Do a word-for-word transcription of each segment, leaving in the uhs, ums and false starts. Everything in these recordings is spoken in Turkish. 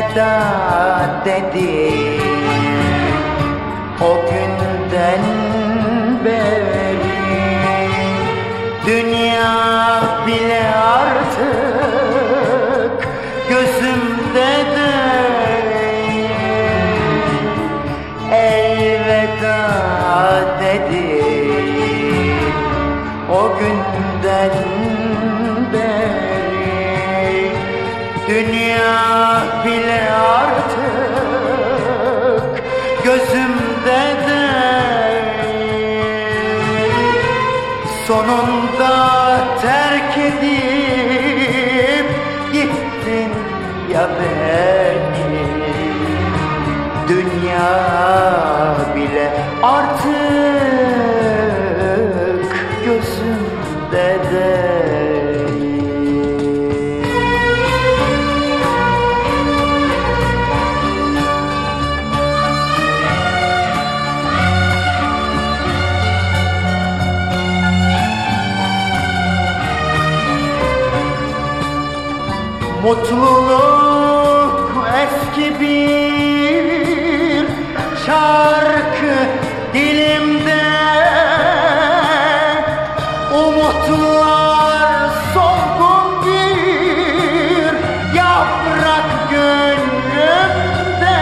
elveda dedi. O günden beri dünya bile artık gözümde değil. Elveda dedi. O günden beri dünya bile artık gözümde değil. Sonunda terk edip gittin ya beni. Dünya bile artık gözümde değil. Mutluluk eski bir şarkı dilimde. Umutlar solgun bir yaprak gönlümde.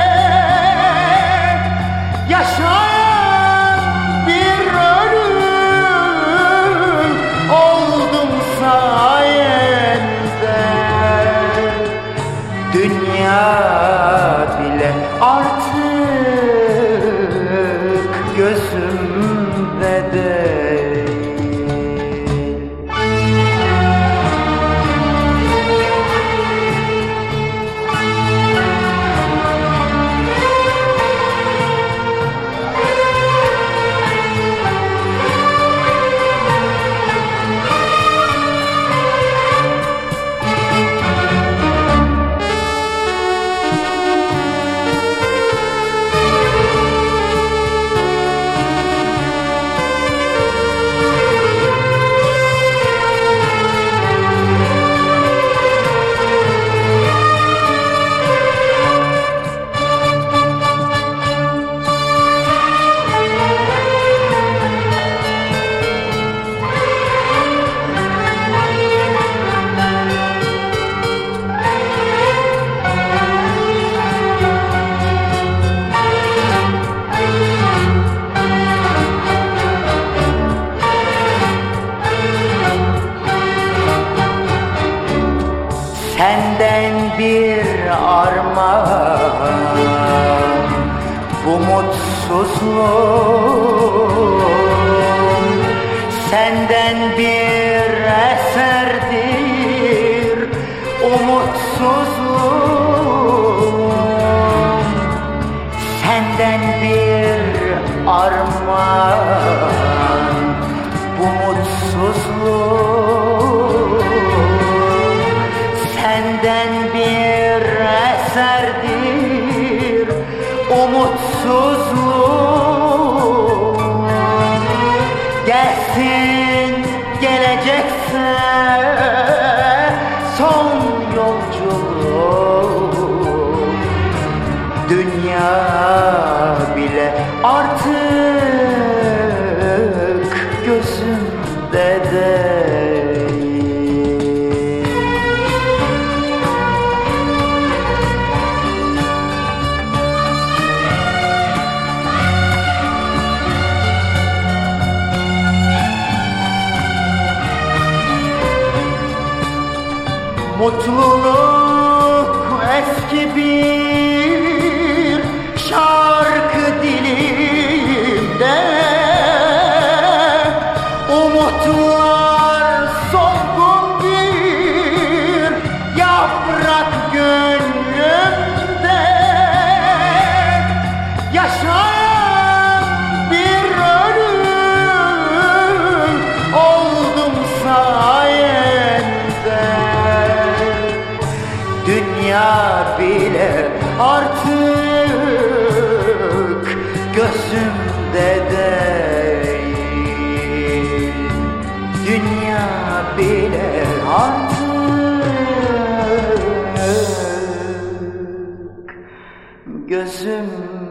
Yaşayan bir ölüm oldum sayende. Dünya bile artık gözümde değil. Senden bir armağan bu mutsuzluğum. Senden bir eserdir umutsuzluğum. Senden bir armağan bu mutsuzluğum. Senden bir eserdir umutsuzluğum. Gelsin gelecekse son yolculuğum. Dünya bile artık gözümde değil. Mutluluk eski bir şarkı dilimde. Umutlar solgun bir yaprak gönlümde. Yaşayan bir ölüm oldum sayende. Dünya bile artık gözümde değil. Dünya bile artık gözüm